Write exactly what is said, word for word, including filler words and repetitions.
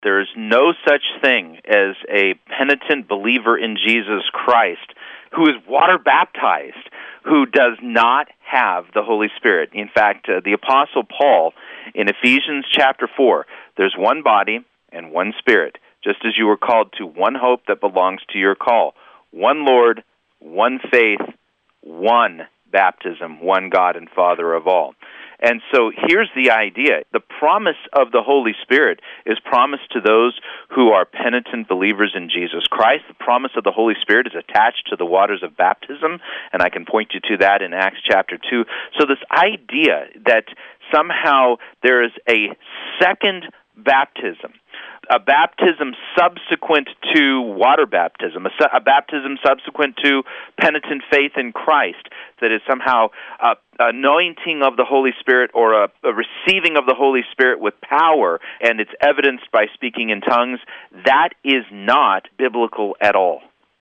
There is no such thing as a penitent believer in Jesus Christ who is water baptized, who does not have the Holy Spirit. In fact, uh, the Apostle Paul in Ephesians chapter four, there's one body and one Spirit, just as you were called to one hope that belongs to your call, one Lord, one faith, one baptism, one God and Father of all. And so here's the idea. The promise of the Holy Spirit is promised to those who are penitent believers in Jesus Christ. The promise of the Holy Spirit is attached to the waters of baptism, and I can point you to that in Acts chapter two. So this idea that somehow there is a second baptism, a baptism subsequent to water baptism, a, su- a baptism subsequent to penitent faith in Christ, that is somehow a anointing of the Holy Spirit or a, a receiving of the Holy Spirit with power, and it's evidenced by speaking in tongues, that is not biblical at all.